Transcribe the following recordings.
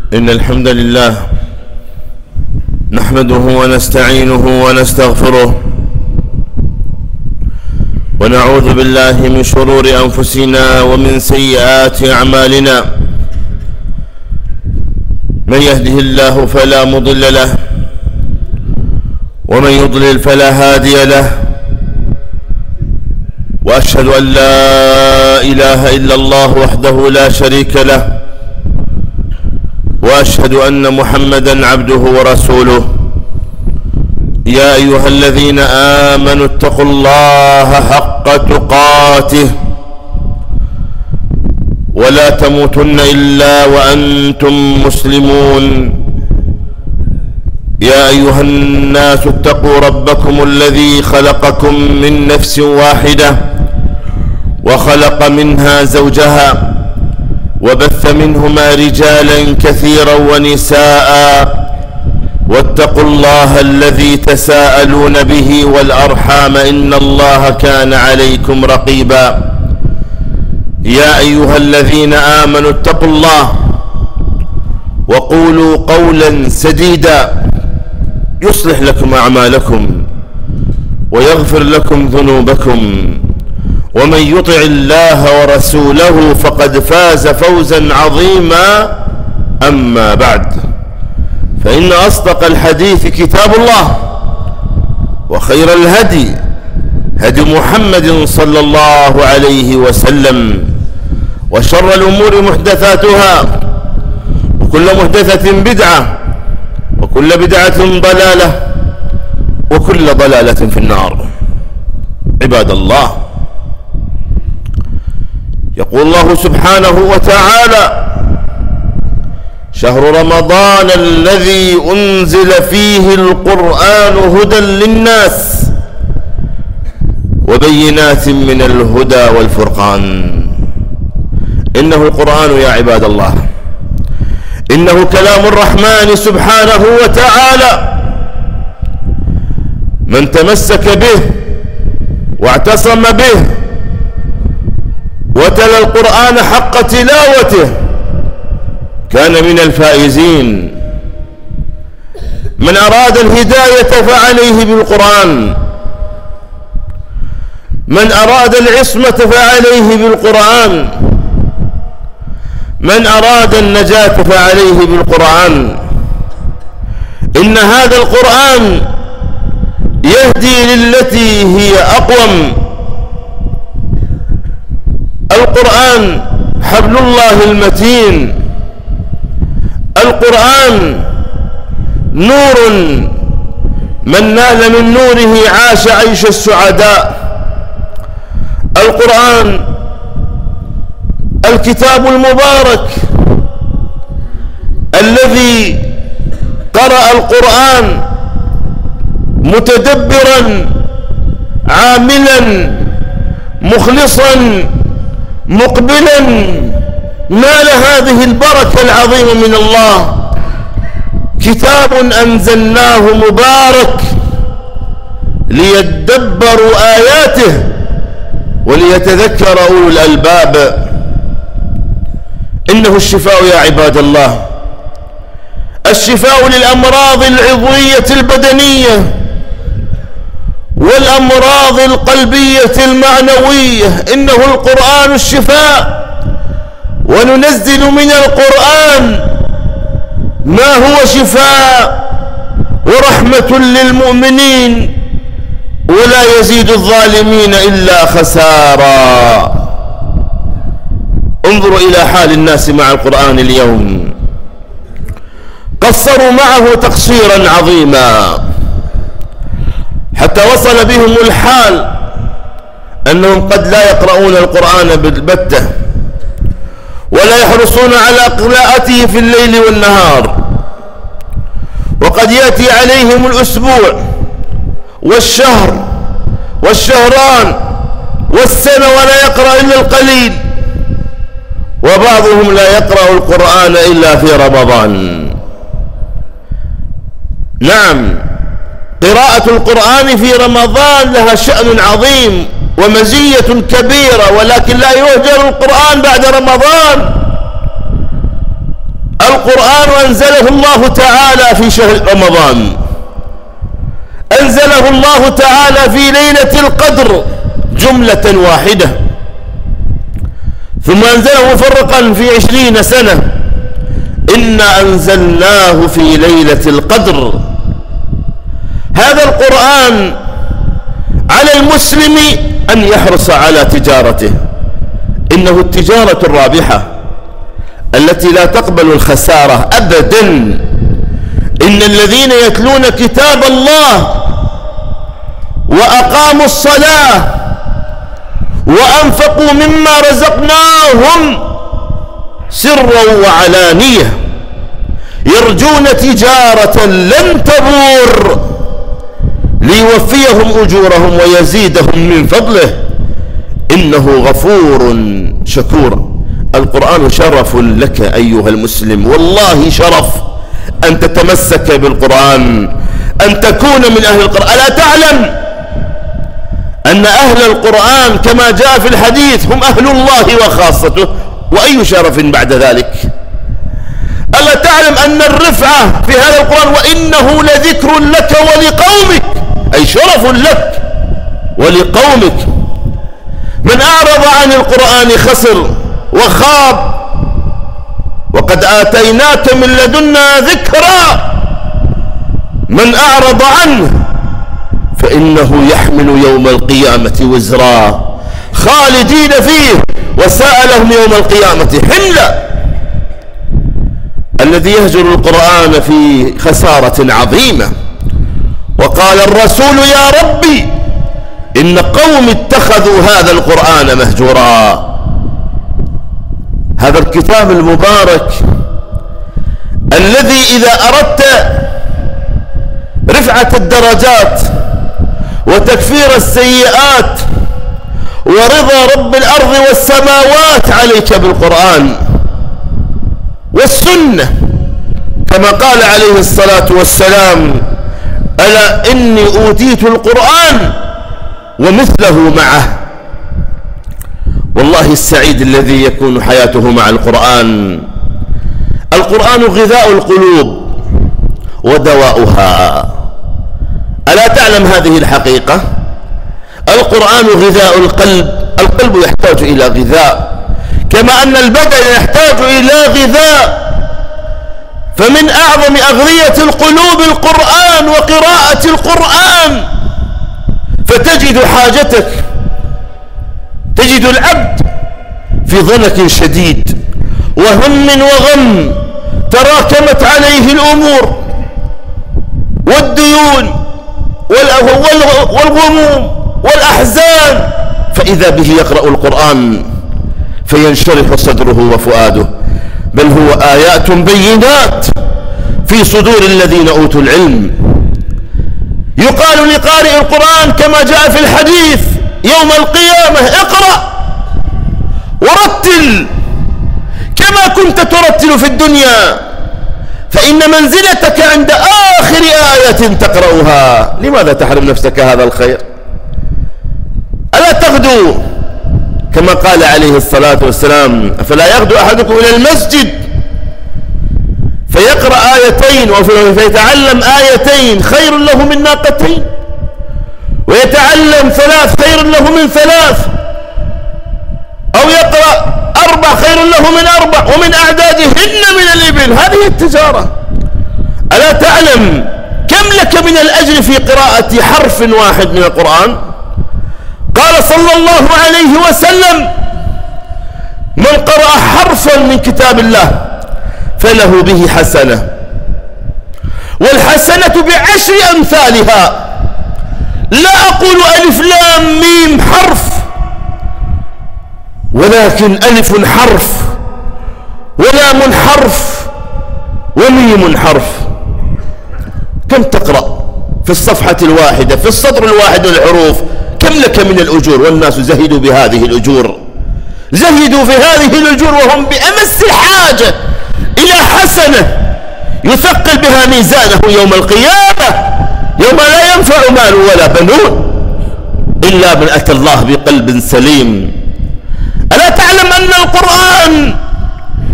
إن الحمد لله نحمده ونستعينه ونستغفره ونعوذ بالله من شرور أنفسنا ومن سيئات أعمالنا. من يهده الله فلا مضل له ومن يضلل فلا هادي له، وأشهد أن لا إله إلا الله وحده لا شريك له، وأشهد أن محمدا عبده ورسوله. يا أيها الذين آمنوا اتقوا الله حق تقاته ولا تموتن إلا وأنتم مسلمون. يا أيها الناس اتقوا ربكم الذي خلقكم من نفس واحدة وخلق منها زوجها وبث منهما رجالا كثيرا ونساء، واتقوا الله الذي تساءلون به والأرحام إن الله كان عليكم رقيبا. يا أيها الذين آمنوا اتقوا الله وقولوا قولا سديدا يصلح لكم أعمالكم ويغفر لكم ذنوبكم، ومن يطع الله ورسوله فقد فاز فوزا عظيما. أما بعد، فإن أصدق الحديث كتاب الله، وخير الهدي هدي محمد صلى الله عليه وسلم، وشر الأمور محدثاتها، وكل محدثة بدعة، وكل بدعة ضلالة، وكل ضلالة في النار. عباد الله، يقول الله سبحانه وتعالى: شهر رمضان الذي أنزل فيه القرآن هدى للناس وبينات من الهدى والفرقان. إنه القرآن يا عباد الله، إنه كلام الرحمن سبحانه وتعالى. من تمسك به واعتصم به وتلا القرآن حق تلاوته كان من الفائزين. من أراد الهداية فعليه بالقرآن، من أراد العصمة فعليه بالقرآن، من أراد النجاة فعليه بالقرآن. إن هذا القرآن يهدي للتي هي أقوم. القرآن حبل الله المتين. القرآن نور، من نال من نوره عاش عيش السعداء. القرآن الكتاب المبارك الذي قرأ القرآن متدبرا عاملا مخلصا مقبلا نال هذه البركة العظيمة من الله. كتاب أنزلناه مبارك ليدبروا آياته وليتذكر أولو الألباب. إنه الشفاء يا عباد الله، الشفاء للأمراض العضوية البدنية والأمراض القلبية المعنوية. إنه القرآن الشفاء، وننزل من القرآن ما هو شفاء ورحمة للمؤمنين، ولا يزيد الظالمين إلا خسارا. انظروا إلى حال الناس مع القرآن اليوم، قصروا معه تقصيرا عظيما، حتى وصل بهم الحال أنهم قد لا يقرؤون القرآن بالبتة، ولا يحرصون على قراءته في الليل والنهار. وقد يأتي عليهم الأسبوع والشهر والشهران والسنة ولا يقرأ إلا القليل، وبعضهم لا يقرأ القرآن إلا في رمضان. نعم، قراءة القرآن في رمضان لها شأن عظيم ومزية كبيرة، ولكن لا يهجر القرآن بعد رمضان. قرآن أنزله الله تعالى في شهر رمضان، أنزله الله تعالى في ليلة القدر جملة واحدة، ثم أنزله مفرقا في 20 سنة. إنا أنزلناه في ليلة القدر. هذا القرآن على المسلم أن يحرص على تجارته، إنه التجارة الرابحة التي لا تقبل الخسارة أبدا. إن الذين يتلون كتاب الله وأقاموا الصلاة وأنفقوا مما رزقناهم سرا وعلانية يرجون تجارة لن تبور ليوفيهم أجورهم ويزيدهم من فضله إنه غفور شكور. القرآن شرف لك أيها المسلم، والله شرف أن تتمسك بالقرآن، أن تكون من أهل القرآن. ألا تعلم أن أهل القرآن كما جاء في الحديث هم أهل الله وخاصته؟ وأي شرف بعد ذلك؟ ألا تعلم أن الرفعة في هذا القرآن وإنه لذكر لك ولقومك، أي شرف لك ولقومك. من أعرض عن القرآن خسر وخاب، وقد آتيناك من لدنا ذكرا. من أعرض عنه فإنه يحمل يوم القيامة وزرا خالدين فيه وساء لهم يوم القيامة حملا. الذي يهجر القرآن في خسارة عظيمة. وقال الرسول يا ربي إن قوم اتخذوا هذا القرآن مهجورا. هذا الكتاب المبارك الذي إذا أردت رفعة الدرجات وتكفير السيئات ورضا رب الأرض والسماوات عليك بالقرآن والسنة، كما قال عليه الصلاة والسلام ألا إني أوتيت القرآن ومثله معه. والله السعيد الذي يكون حياته مع القرآن. القرآن غذاء القلوب ودواؤها. ألا تعلم هذه الحقيقة؟ القرآن غذاء القلب. القلب يحتاج إلى غذاء كما أن البدن يحتاج إلى غذاء. فمن أعظم أغذية القلوب القرآن وقراءة القرآن. فتجد حاجتك، تجد العبد في ضنك شديد وهم وغم، تراكمت عليه الأمور والديون والغموم والأحزان، فإذا به يقرأ القرآن فينشرح صدره وفؤاده. بل هو آيات بينات في صدور الذين أوتوا العلم. يقال لقارئ القرآن كما جاء في الحديث يوم القيامة اقرأ ورتل كما كنت ترتل في الدنيا، فإن منزلتك عند آخر آية تقرأها. لماذا تحرم نفسك هذا الخير؟ ألا تغدو كما قال عليه الصلاة والسلام فلا يغدو أحدكم إلى المسجد فيقرأ آيتين ويتعلم آيتين خير له من ناقتين، ويتعلم 3 خير له من 3، أو يقرأ 4 خير له من 4 ومن أعدادهن من الإبل. هذه التجارة. ألا تعلم كم لك من الأجر في قراءة حرف واحد من القرآن؟ قال صلى الله عليه وسلم من قرأ حرفا من كتاب الله فله به حسنة، والحسنة ب10 أمثالها. لا أقول ألف لام ميم حرف، ولكن ألف حرف ولام حرف وميم حرف. كم تقرأ في الصفحة الواحدة في السطر الواحد الحروف؟ كم لك من الأجور؟ والناس زهدوا بهذه الأجور، زهدوا في هذه الأجور وهم بأمس الحاجة إلى حسنة يثقل بها ميزانه يوم القيامة، يوم لا ينفع مال ولا بنون إلا من أتى الله بقلب سليم. ألا تعلم أن القرآن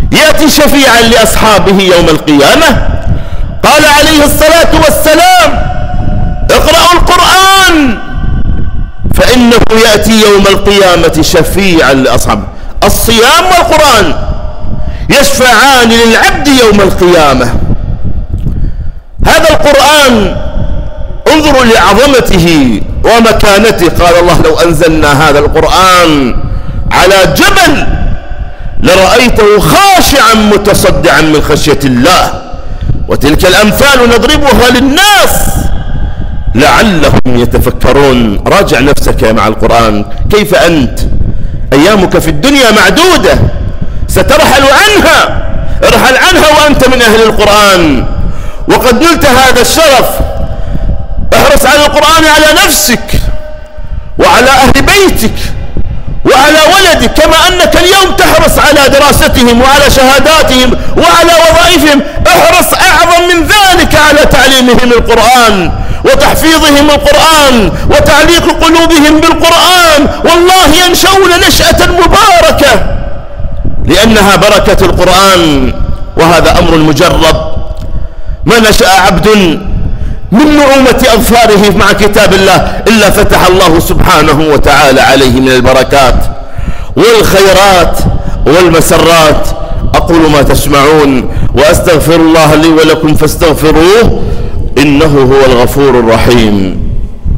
يأتي شفيعا لأصحابه يوم القيامة. قال عليه الصلاة والسلام: اقرأوا القرآن فإنه يأتي يوم القيامة شفيعا لأصحابه. الصيام والقرآن يشفعان للعبد يوم القيامة. هذا القرآن انظروا لعظمته ومكانته. قال الله: لو أنزلنا هذا القرآن على جبل لرأيته خاشعا متصدعا من خشية الله. وتلك الأمثال نضربها للناس لعلهم يتفكرون. راجع نفسك مع القرآن. كيف أنت؟ أيامك في الدنيا معدودة، سترحل عنها. ارحل عنها وأنت من أهل القرآن، وقد نلت هذا الشرف. احرص على القرآن على نفسك وعلى أهل بيتك وعلى ولدك، كما أنك اليوم تحرص على دراستهم وعلى شهاداتهم وعلى وظائفهم. احرص أعظم من ذلك على تعليمهم القرآن وتحفيظهم القرآن وتعليق قلوبهم بالقرآن. والله ينشؤون نشأة مباركة لأنها بركة القرآن، وهذا أمر مجرب. ما نشأ عبد من نعومة أظفاره مع كتاب الله إلا فتح الله سبحانه وتعالى عليه من البركات والخيرات والمسرات. أقول ما تسمعون وأستغفر الله لي ولكم فاستغفروه إنه هو الغفور الرحيم.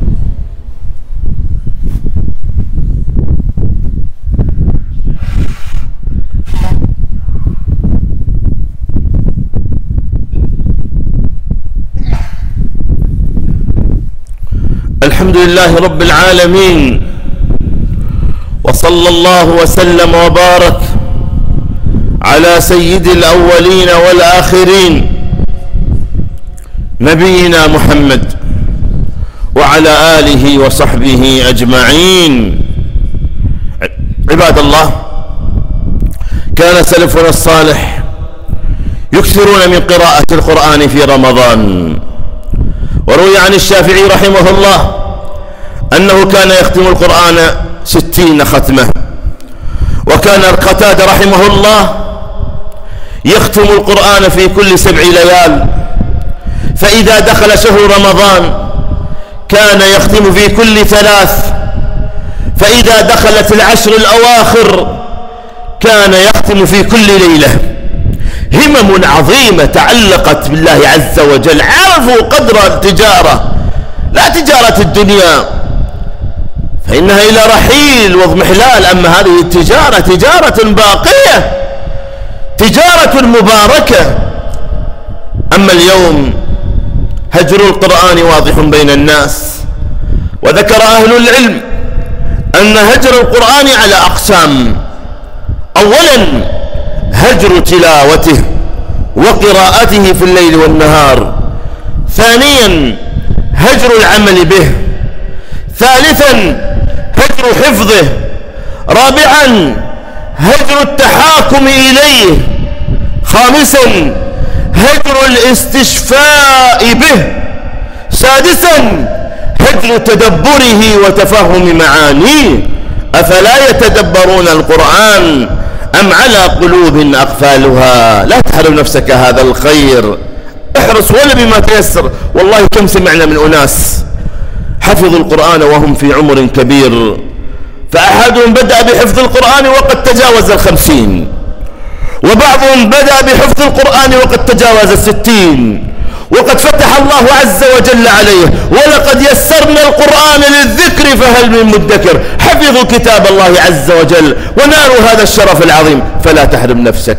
الحمد لله رب العالمين، وصلى الله وسلم وبارك على سيد الأولين والآخرين نبينا محمد وعلى آله وصحبه أجمعين. عباد الله، كان سلفنا الصالح يكثرون من قراءة القرآن في رمضان. وروي عن الشافعي رحمه الله أنه كان يختم القرآن 60 ختمة. وكان قتادة رحمه الله يختم القرآن في كل 7 ليال. فإذا دخل شهر رمضان كان يختم في كل 3. فإذا دخلت العشر الأواخر كان يختم في كل ليلة. همم عظيمة تعلقت بالله عز وجل. عرفوا قدر التجارة، لا تجارة الدنيا فإنها إلى رحيل واضمحلال، أما هذه التجارة تجارة باقية، تجارة مباركة. أما اليوم هجر القرآن واضح بين الناس. وذكر أهل العلم أن هجر القرآن على أقسام. أولا هجر تلاوته وقراءته في الليل والنهار. ثانيا هجر العمل به. ثالثا هجر حفظه. رابعا هجر التحاكم إليه. خامسا هجر الاستشفاء به. سادسا هجر تدبره وتفهم معانيه. أفلا يتدبرون القرآن أم على قلوب أقفالها؟ لا تحرم نفسك هذا الخير، احرص ولا بما تيسر. والله كم سمعنا من أناس حفظوا القرآن وهم في عمر كبير، فأحدهم بدأ بحفظ القرآن وقد تجاوز 50، وبعضهم بدأ بحفظ القرآن وقد تجاوز 60، وقد فتح الله عز وجل عليه. ولقد يسرنا القرآن للذكر فهل من مدكر. حفظوا كتاب الله عز وجل ونالوا هذا الشرف العظيم. فلا تحرم نفسك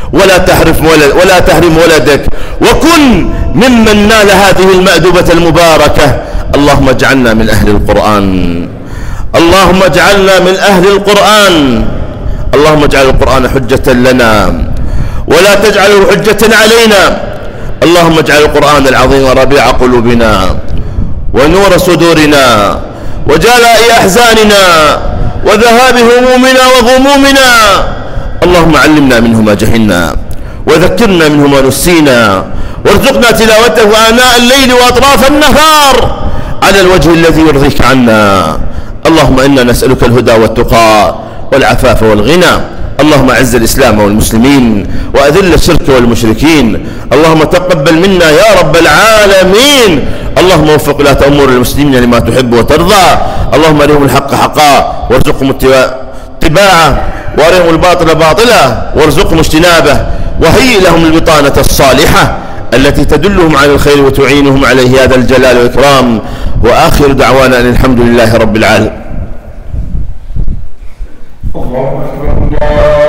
ولا تحرم ولدك، وكن ممن نال هذه المأدبة المباركة. اللهم اجعلنا من أهل القرآن، اللهم اجعلنا من أهل القرآن. اللهم اجعل القرآن حجة لنا ولا تجعله حجة علينا. اللهم اجعل القرآن العظيم ربيع قلوبنا ونور صدورنا وجلاء أحزاننا وذهاب همومنا وغمومنا. اللهم علمنا منه ما جهلنا وذكرنا منه ما نسينا، وارزقنا تلاوته آناء الليل وأطراف النهار على الوجه الذي يرضيك عنا. اللهم إنا نسألك الهدى والتقى والعفاف والغنى. اللهم أعز الإسلام والمسلمين وأذل الشرك والمشركين. اللهم تقبل منا يا رب العالمين. اللهم وفق ولاة أمور المسلمين لما تحب وترضى. اللهم أرهم الحق حقا وارزقهم اتباعه، وأرهم الباطل باطلا وارزقهم اجتنابه، وهيئ لهم البطانة الصالحة التي تدلهم على الخير وتعينهم عليه، هذا الجلال والإكرام. وآخر دعوانا أن الحمد لله رب العالمين. الله أكبر.